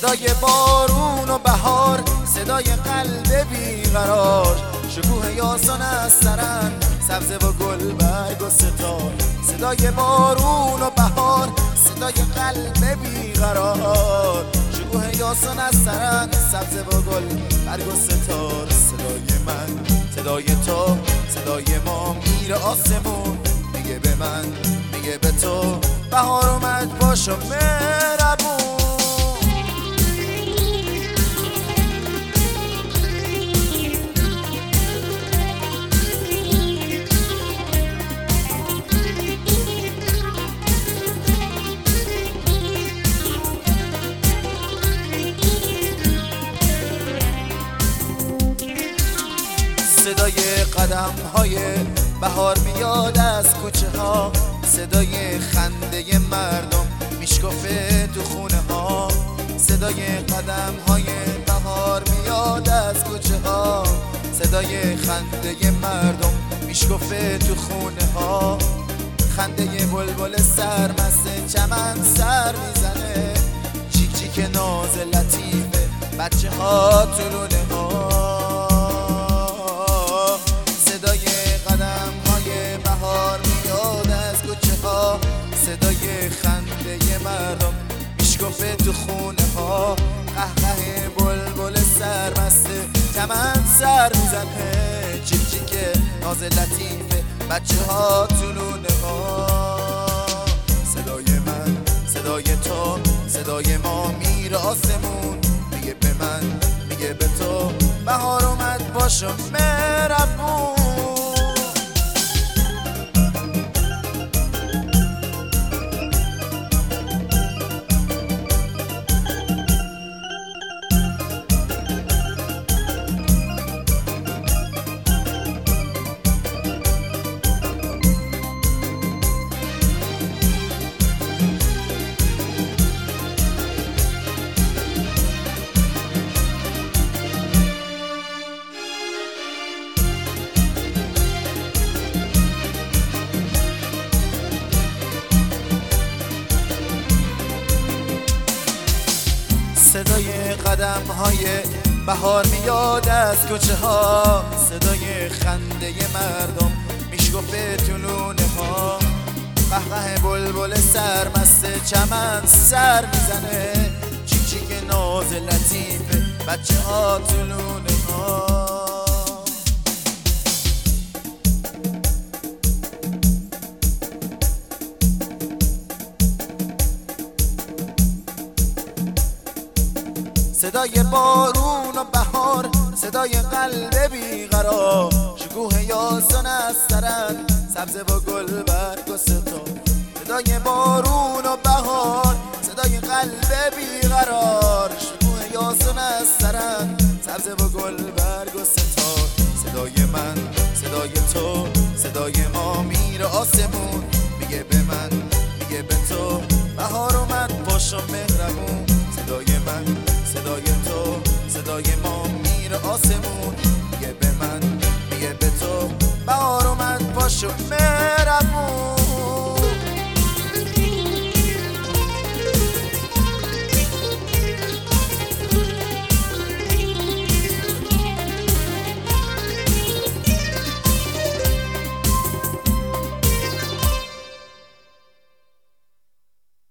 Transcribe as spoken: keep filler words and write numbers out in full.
صدای بارون و بهار، صدای قلب بیقرار، شکوه یاسان از سرن، سبزه و گل برگ و ستار. صدای بارون و بهار، صدای قلب بیقرار، شکوه یاسان از سرن، سبزه و گل برگ و ستار. صدای من، صدای تو، صدای ما میره آسمون، میگه به من، میگه به تو بهار اومد باشو مهربون. صدای قدم های بهار میاد از کوچه ها، صدای خنده مردم میشکفه تو خونه ها. صدای قدم های بهار میاد از کوچه ها، صدای خنده مردم میشکفه تو خونه ها. خنده بلبل سرمست چمن سر میزنه، چیک چیک ناز لطیفه بچه ها تو لونه ها. صدای خنده مردم میشکفه تو خونه ها، قهقه بلبل سرمسته چمن سر میزنه، چیک چیک ناز لطیفه بچه ها تو لونه ها. صدای من، صدای تو، صدای ما میره آسمون، میگه به من، میگه به تو بهار اومد باشو مهربون. صدای قدم های بهار میاد از کوچه ها، صدای خنده مردم میشکفه تو لونه ها. قهقه بلبل سرمست چمن سر میزنه، چیک چیک ناز لطیفه بچه ها تو لونه ها. صدای بارون و بهار، صدای قلب بیقرار، شکوه یاسان از سرن، سبزه و گل برگ و ستار. صدای بارون و بهار، صدای قلب بیقرار، شکوه یاسان از سرن، سبزه و گل برگ و ستار. صدای من، صدای تو، صدای ما میره آسمون، میگه به من، میگه به تو بهار اومد باشو مهربون. صدای من، صدای تو، صدای ما میره آسمون، میگه به من، میگه به تو بهار اومد باشو مهربون.